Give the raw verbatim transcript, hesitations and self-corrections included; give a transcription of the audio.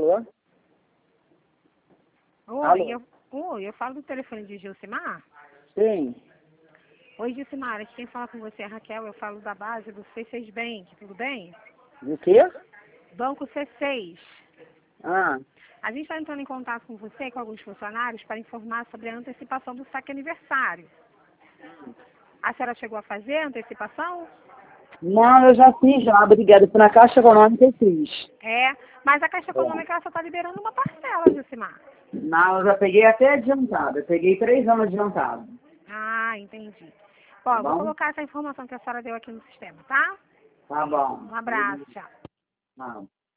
Alô? Oi, Alô? eu, oi, eu falo do telefone de Gilcimar. Sim. Oi, Gilcimar, quem fala com você é a Raquel, eu falo da base do C seis Bank, tudo bem? Do quê? Banco C seis. Ah, A gente está entrando em contato com você e com alguns funcionários para informar sobre a antecipação do saque aniversário. A senhora chegou a fazer a antecipação? não, eu já fiz já, obrigada. Fui na Caixa Econômica e fiz. É, mas a Caixa É. Econômica ela só está liberando uma parcela, Gilcimar. Não, eu já peguei até adiantado. Eu peguei três anos adiantado. Ah, entendi. Tá Bom, vou bom? colocar essa informação que a senhora deu aqui no sistema, tá? Tá bom. Um abraço, tchau. Não.